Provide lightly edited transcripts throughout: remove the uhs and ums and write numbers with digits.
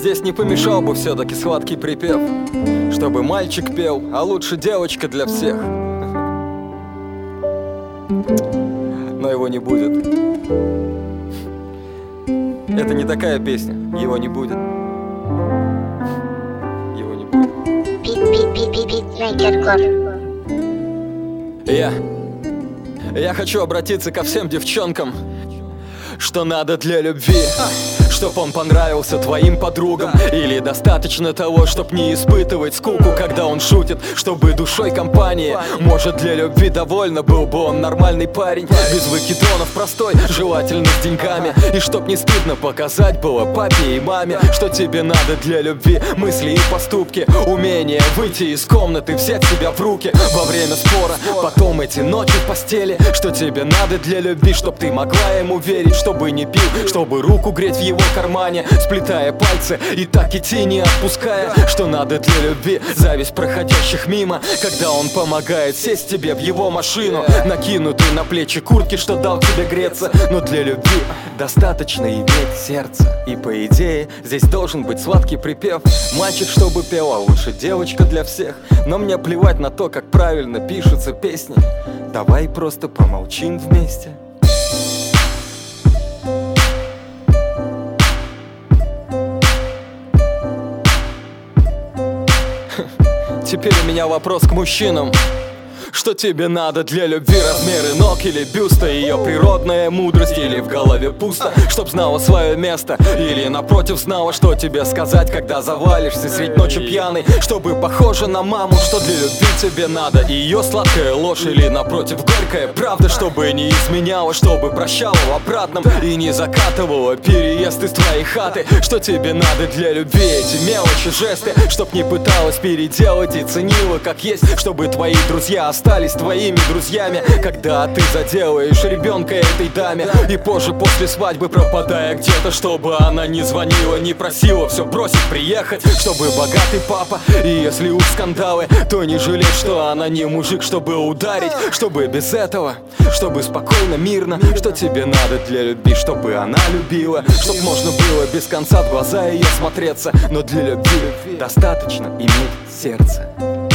Здесь не помешал бы все-таки сладкий припев, чтобы мальчик пел, а лучше девочка для всех. Но его не будет. Это не такая песня, его не будет. Его не будет. Я хочу обратиться ко всем девчонкам, что надо для любви, чтоб он понравился твоим подругам. Или достаточно того, чтоб не испытывать скуку, когда он шутит, чтобы душой компании. Может, для любви довольно был бы он нормальный парень, без выкидонов, простой, желательно с деньгами. И чтоб не стыдно показать было папе и маме, что тебе надо для любви: мысли и поступки, умение выйти из комнаты, взять себя в руки во время спора, потом эти ночи в постели. Что тебе надо для любви: чтоб ты могла ему верить, чтобы не пил, чтобы руку греть в его кармане, сплетая пальцы и так идти не отпуская. Что надо для любви: зависть проходящих мимо, когда он помогает сесть тебе в его машину, накинутый на плечи куртки, что дал тебе греться. Но для любви достаточно иметь сердце. И по идее здесь должен быть сладкий припев: мальчик, чтобы пел, а лучше девочка для всех. Но мне плевать на то, как правильно пишутся песни. Давай просто помолчим вместе. Теперь у меня вопрос к мужчинам. Что тебе надо для любви? Размеры ног или бюста, ее природная мудрость, или в голове пусто, чтоб знала свое место, или напротив знала, что тебе сказать, когда завалишься средь ночи пьяный, чтобы похожа на маму. Что для любви тебе надо? Ее сладкая ложь или напротив горькая правда, чтобы не изменяла, чтобы прощала в обратном и не закатывала переезд из твоей хаты. Что тебе надо для любви? Эти мелочи, жесты, чтоб не пыталась переделать и ценила как есть, чтобы твои друзья остались твоими друзьями, когда ты заделаешь ребенка этой даме, и позже после свадьбы пропадая где-то, чтобы она не звонила, не просила все бросить, приехать, чтобы богатый папа. И если уж скандалы, то не жалеть, что она не мужик, чтобы ударить, чтобы без этого, чтобы спокойно, мирно. Что тебе надо для любви? Чтобы она любила, чтоб можно было без конца в глаза ее смотреться. Но для любви достаточно иметь сердце.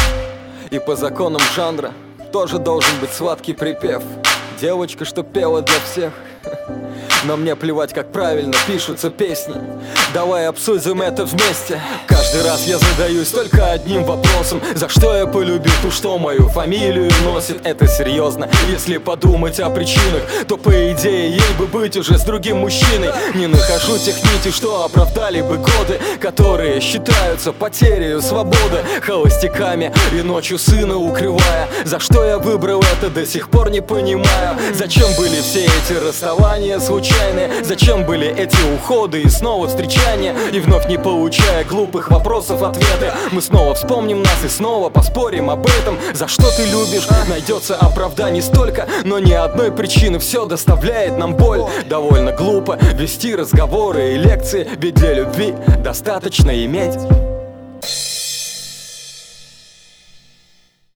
И по законам жанра тоже должен быть сладкий припев: девочка, что пела для всех. Но мне плевать, как правильно пишутся песни. Давай обсудим это вместе. Каждый раз я задаюсь только одним вопросом: за что я полюбил ту, что мою фамилию носит? Это серьезно? Если подумать о причинах, то по идее ей бы быть уже с другим мужчиной. Не нахожу тех нитей, что оправдали бы годы, которые считаются потерей свободы, холостяками и ночью сына укрывая. За что я выбрал это, до сих пор не понимаю. Зачем были все эти расставания случайные? Зачем были эти уходы и снова встречания? И вновь не получая глупых вопросов ответы, мы снова вспомним нас и снова поспорим об этом. За что ты любишь? Найдется оправданий столько, но ни одной причины. Все доставляет нам боль. Довольно глупо вести разговоры и лекции, ведь для любви достаточно иметь